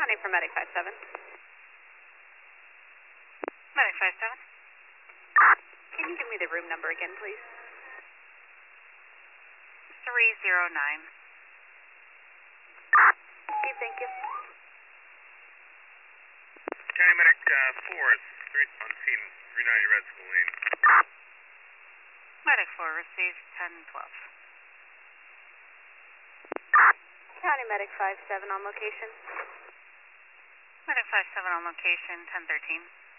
County for Medic 57. Medic 57. Can you give me the room number again, please? 309. Okay, thank you. County Medic 4 is on scene, 390 Red School Lane. Medic 4 receives 1012. County Medic 57 on location. Medic 57 on location, 1013.